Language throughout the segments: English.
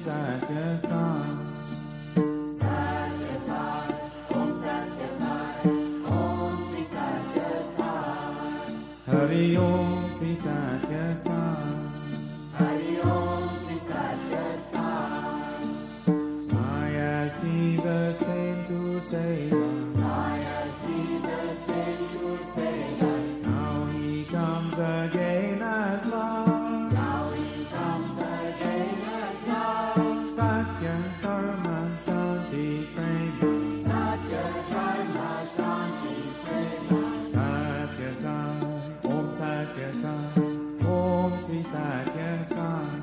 Satya Sai. Satya Sai, Om Satya Sai, Om Shri Satya Sai. Hari Om Shri Satya Sai. Hari Om Shri Satya Sai. Sai as Jesus came to save us. Sai as Jesus came to save us. Now he comes again as love. Now he comes again as love. Satya Dharma Shanti Prema. Satya Dharma Shanti Prema. Satya Sai, Om Satya Sai, Om Shri Satya Sai.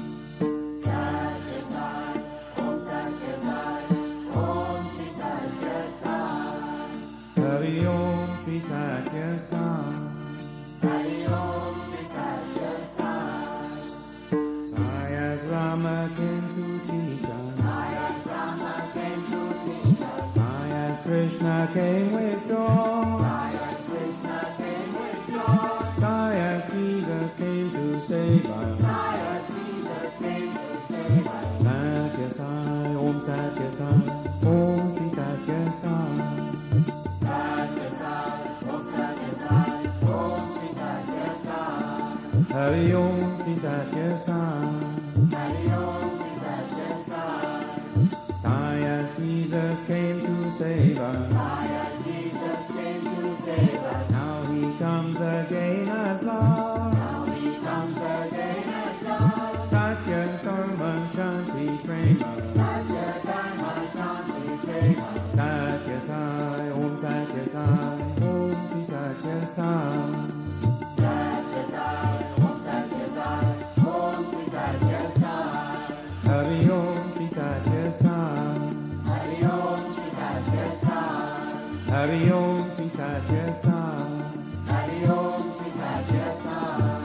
Satya Sai, Om Satya Sai, Om Shri Satya Sai. Hari Om Shri Satya Sai. Hari Om Shri Satya Sai. Sai as Rama came to teach us. Sai as Rama came to teach us. Sai as Krishna came with joy. Sai as Krishna came with joy. Sai as Jesus came to save us. Sai as Jesus came to save us. Satya Sai, Om Satya Sai, Om Shri Satya Sai. Satya Sai, Om Satya Sai, Om Shri Satya Sai. Hari Om Shri Satya Sai. Hari Om Shri Satya Sai. Sai as Jesus came to save us. Sai as Jesus came to save us. Now he comes again as love. Now he comes again as love. Satya Dharma Shanti Prema. Satya Dharma Shanti Prema. Satya Sai, Om Satya Sai, Om Shri Satya Sai. Satya Sai, Om Satya Sai, Om Shri Satya Sai. Hari Om Shri Satya Sai. Hari Om Shri Satya Sai. Hari Om Shri Satya Sai. Hari Om Shri Satya Sai.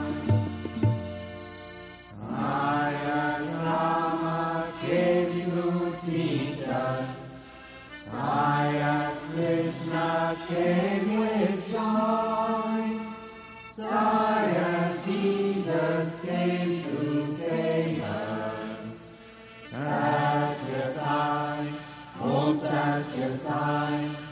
Sai as Rama came to teach us. Sai as Krishna came with joy. Sai as Jesus came to save us. Satya Sai, Om Satya Sai,